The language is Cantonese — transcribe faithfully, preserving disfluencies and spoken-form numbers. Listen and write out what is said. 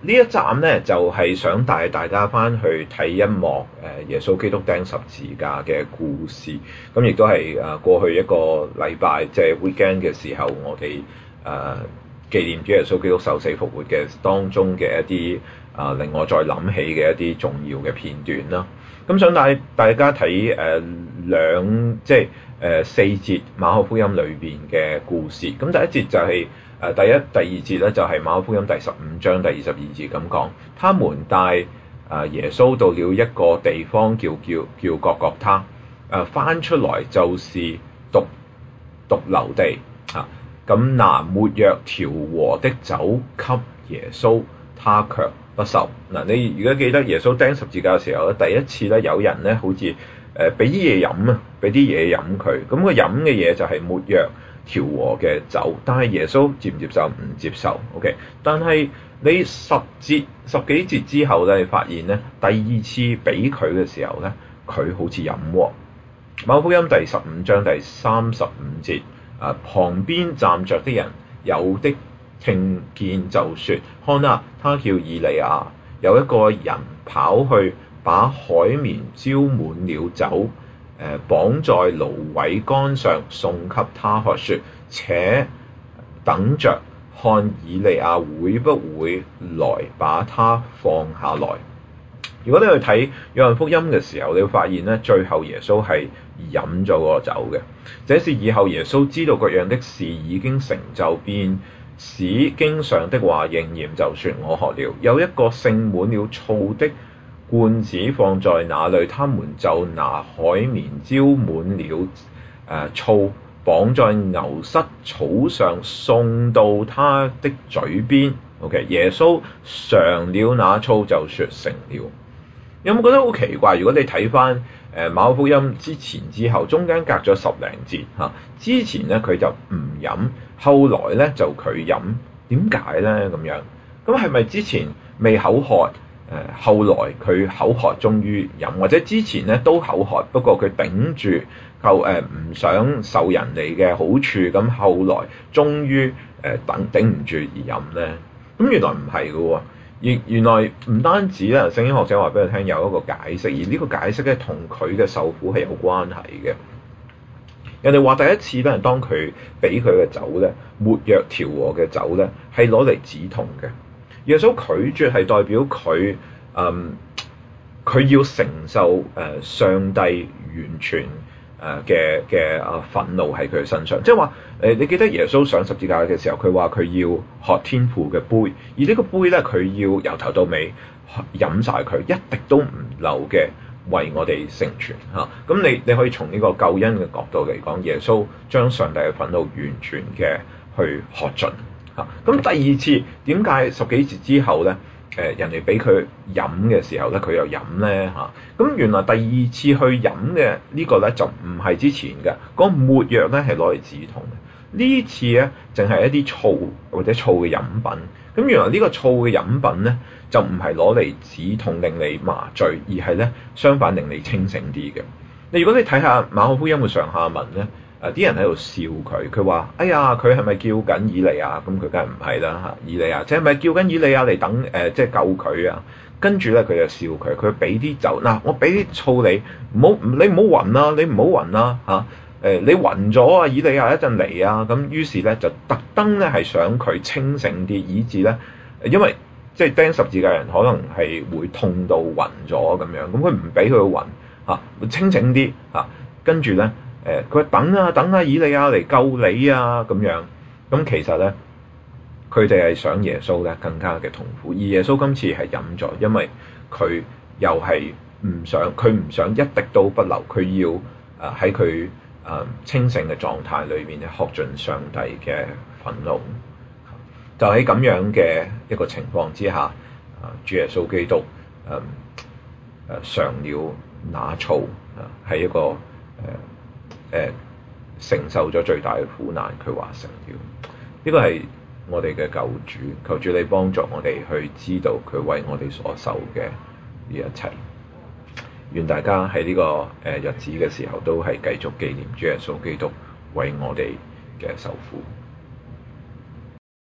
呢一站咧就係、是、想帶大家翻去睇一幕誒耶穌基督釘十字架嘅故事，咁亦都係誒過去一個禮拜即係 weekend 嘅時候，我哋誒、呃、紀念主耶穌基督受死復活嘅當中嘅一啲啊、呃、令我再諗起嘅一啲重要嘅片段啦。咁想帶大家睇誒、呃、兩即係誒、呃、四節馬可福音裏邊嘅故事。咁第一節就係、是。誒第一、第二節咧就係馬可福音第十五章第二十二節咁講，他們帶誒耶穌到了一個地方叫叫叫各各他，誒翻出來就是髑髑髏地啊，咁拿沒藥調和的酒給耶穌，他卻不受。嗱、啊，你如果記得耶穌釘十字架嘅時候咧，第一次咧有人咧好似誒俾啲嘢飲啊，俾啲嘢飲佢，咁佢飲嘅嘢就係沒藥調和嘅酒，但係耶穌接唔接受？唔接受。OK，但係你十節十幾節之後咧，你發現咧第二次俾佢嘅時候咧，佢好似飲喎。馬可福音第十五章第三十五節，啊旁邊站着的人有的聽見就説：看啊，他叫以利亞。有一個人跑去把海綿澆滿了酒，誒綁在蘆葦竿上送給他喝，説：且等着看以利亞會不會來把他放下來。如果你去睇約翰福音嘅時候，你會發現咧，最後耶穌係飲咗個酒嘅。這是以後耶穌知道各樣的事已經成就，便使經上的話應驗，就説：我渴了。有一個盛滿了醋的罐子放在那裡，他們就拿海綿澆滿了誒、呃、醋，綁在牛膝草上，送到他的嘴邊。OK， 耶穌嘗了那醋，就説成了。有冇覺得好奇怪？如果你睇翻誒馬可福音之前之後，中間隔咗十零節嚇，之前咧佢就唔飲，後來咧就佢飲，點解咧咁樣？咁係咪之前未口渴？誒、呃、後來佢口渴，終於飲，或者之前咧都口渴，不過佢頂住後誒唔想受人哋嘅好處，咁後來終於誒、呃、等頂唔住而飲咧？咁原來唔係嘅喎。而原來唔單止咧，聖經學者話俾佢聽有一個解釋，而呢個解釋咧同佢嘅受苦係有關係嘅。人哋話第一次咧，當佢俾佢嘅酒咧，沒藥調和嘅酒咧，係攞嚟止痛嘅。耶穌拒絕係代表佢，嗯，佢要承受誒、呃、上帝完全。誒嘅嘅啊憤怒喺佢身上，即係話誒，你記得耶穌上十字架嘅時候，佢話佢要喝天父嘅杯，而呢個杯咧，佢要由頭到尾飲晒佢，一滴都唔漏嘅，為我哋成全嚇。咁、啊、你你可以從呢個救恩嘅角度嚟講，耶穌將上帝嘅憤怒完全嘅去喝盡嚇。咁、啊、第二次點解十幾節之後咧？誒人哋俾佢飲嘅時候咧，佢又飲咧嚇。咁、啊、原來第二次去飲嘅呢個咧就唔係之前嘅，嗰、那個沒藥咧係攞嚟止痛嘅。呢次咧淨係一啲醋或者醋嘅飲品。咁原來呢個醋嘅飲品咧就唔係攞嚟止痛令你麻醉，而係咧相反令你清醒啲嘅。你如果你睇下馬可福音嘅上下文咧。啊！啲人喺度笑佢，佢話：哎呀，佢係咪叫緊以利亞？咁佢梗係唔係啦嚇！以利亞，即係咪叫緊以利亞嚟等誒、呃，即係救佢啊？跟住咧，佢就笑佢，佢俾啲酒嗱，我俾啲醋你，唔好你唔好暈啊！你唔好暈啊嚇！誒、呃，你暈咗啊！以利亞一陣嚟啊！咁於是咧就特登咧係想佢清醒啲，以致咧，因為即係釘十字架人可能係會痛到暈咗咁樣，咁佢唔俾佢暈嚇，清醒啲嚇，跟住咧。誒佢話等啊等啊，以利亞嚟救你啊咁樣，咁其實咧，佢哋係想耶穌咧更加嘅痛苦，而耶穌今次係飲咗，因為佢又係唔想，佢唔想一滴都不留，佢要誒喺佢誒清醒嘅狀態裏邊咧，喝盡上帝嘅憤怒。就喺咁樣嘅一個情況之下，啊主耶穌基督誒誒嘗了那醋啊，係一個誒。呃誒、呃、承受咗最大嘅苦難，佢話成了。呢個係我哋嘅救主，求主你幫助我哋去知道佢為我哋所受嘅呢一切。願大家喺呢、這個誒、呃、日子嘅時候，都係繼續紀念主耶穌基督為我哋嘅受苦。